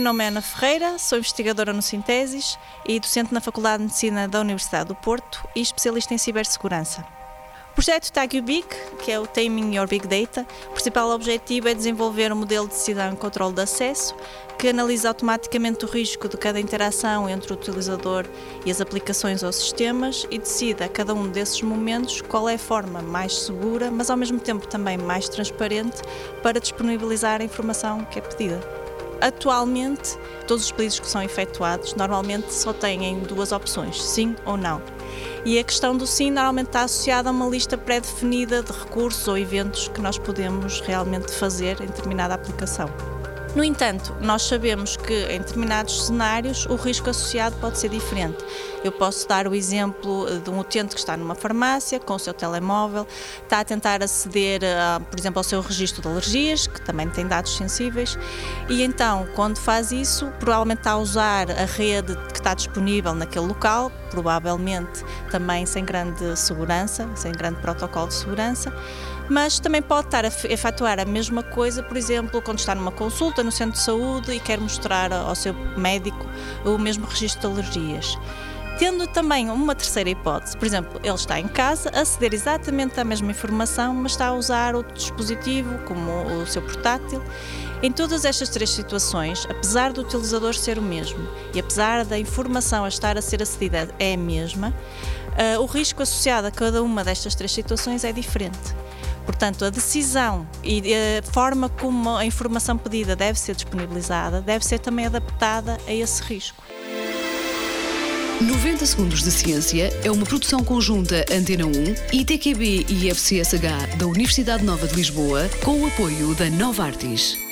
nome é Ana Ferreira, sou investigadora no Sintesis e docente na Faculdade de Medicina da Universidade do Porto e especialista em cibersegurança. O projeto TagYouBig, que é o Taming Your Big Data, o principal objetivo é desenvolver um modelo de decisão e controle de acesso que analisa automaticamente o risco de cada interação entre o utilizador e as aplicações ou sistemas e decide a cada um desses momentos qual é a forma mais segura, mas ao mesmo tempo também mais transparente para disponibilizar a informação que é pedida. Atualmente, todos os pedidos que são efetuados normalmente só têm duas opções, sim ou não. E a questão do sim normalmente está associada a uma lista pré-definida de recursos ou eventos que nós podemos realmente fazer em determinada aplicação. No entanto, nós sabemos que em determinados cenários o risco associado pode ser diferente. Eu posso dar o exemplo de um utente que está numa farmácia com o seu telemóvel, está a tentar aceder, por exemplo, ao seu registro de alergias, que também tem dados sensíveis, e então, quando faz isso, provavelmente está a usar a rede que está disponível naquele local, provavelmente também sem grande segurança, sem grande protocolo de segurança, mas também pode estar a efetuar a mesma coisa, por exemplo, quando está numa consulta no centro de saúde e quer mostrar ao seu médico o mesmo registro de alergias. Tendo também uma terceira hipótese, por exemplo, ele está em casa a aceder exatamente à mesma informação, mas está a usar outro dispositivo, como o seu portátil. Em todas estas três situações, apesar do utilizador ser o mesmo e apesar da informação a estar a ser acedida é a mesma, o risco associado a cada uma destas três situações é diferente. Portanto, a decisão e a forma como a informação pedida deve ser disponibilizada deve ser também adaptada a esse risco. 90 Segundos de Ciência é uma produção conjunta Antena 1, ITQB e FCSH da Universidade Nova de Lisboa, com o apoio da Novartis.